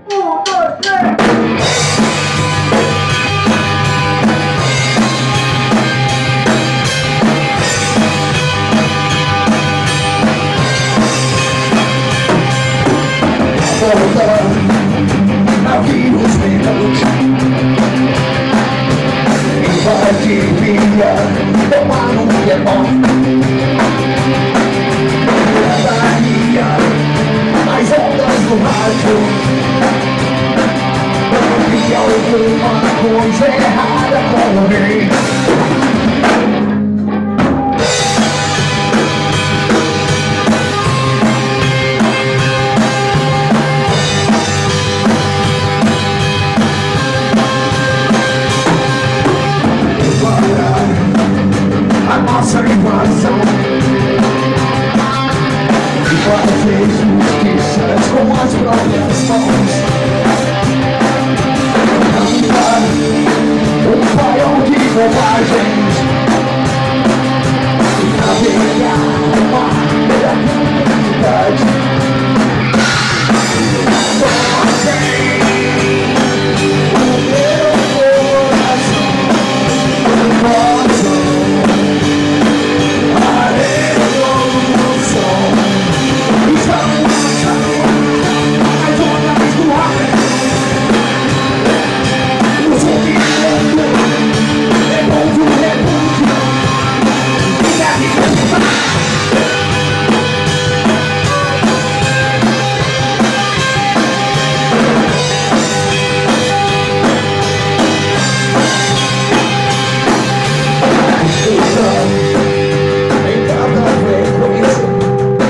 Na vida os medos invadiria tomar no que é bom. Daria as ondas do rádio e alguma coisa errada com alguém. A nossa invasão e fazer justiças com as próprias mãos. Cantar um paiol de bobagens e navegar no mar da humanidade.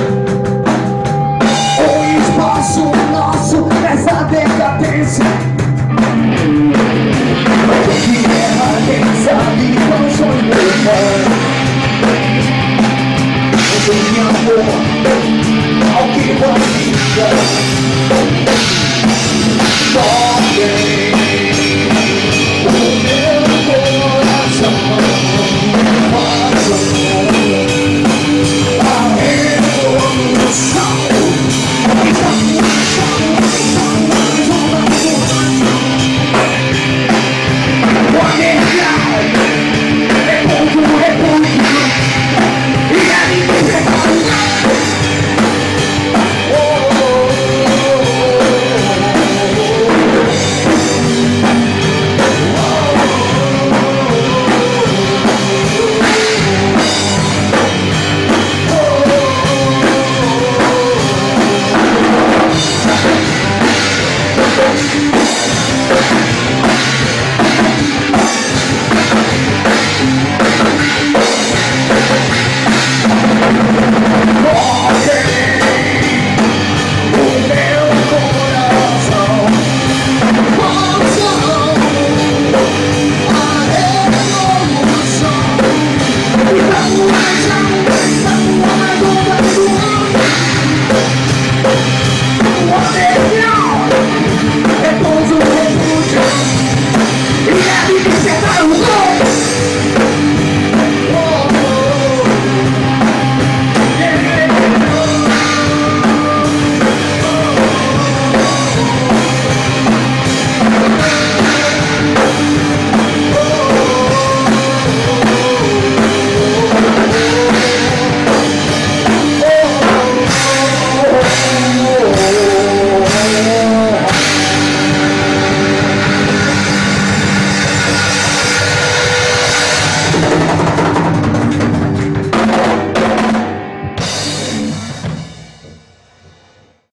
O espaço nosso nessa decadência.